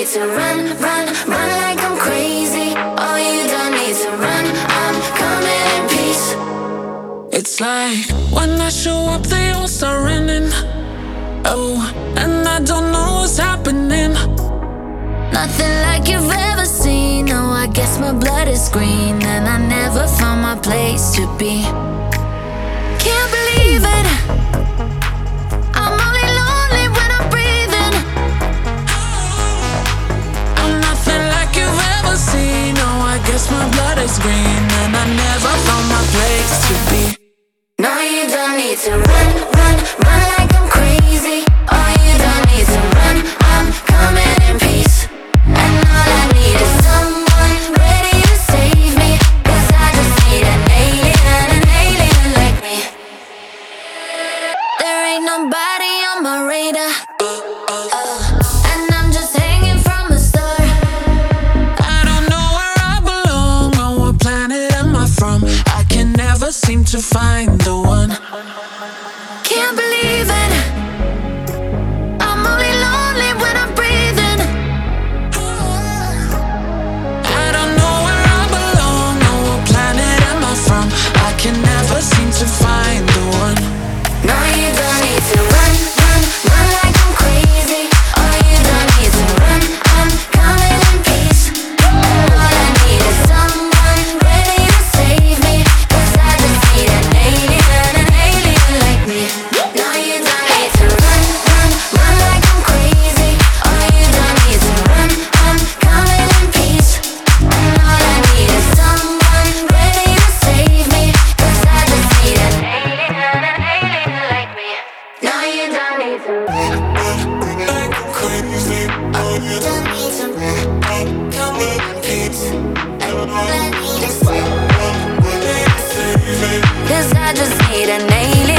need to run, run, run like I'm crazy. Oh, you don't need to run, I'm coming in peace. It's like when I show up, they all start running. Oh, and I don't know what's happening. Nothing like you've ever seen. Oh, I guess my blood is green, and I never found my place to be. Can't believe it, I'm only lonely when I'm breathing. I'm nothing like you've ever seen. Oh, I guess my blood is green, and I never found my place to be. No, you don't need to run, run, run like I'm crazy. Oh, you don't need to run, I'm coming in peace. And all I need is someone ready to save me, 'cause I just need an alien like me. There ain't nobody on my radar, and I'm just hanging from a star. I don't know where I belong or what planet am I from. I can never seem to find the one. Can't believe it, I'm only lonely when I'm breathing. I don't know where I belong or what planet am I from. I can never seem to find the one. No, you don't need to run, run, run like I'm crazy. Oh, you don't need to run, I'm coming in peace. All I need is someone ready to save me, 'cause I just need an alien like me. No, you don't need to run, run, run like I'm crazy. Oh, you don't need to run, I'm coming in peace. All I need is someone ready to save me, 'cause I just need an alien like me. No, you don't need to run, like I'm crazy. Oh, you don't need to run, I'm coming in peace. All I need is someone ready to save me, 'cause I just need an alien.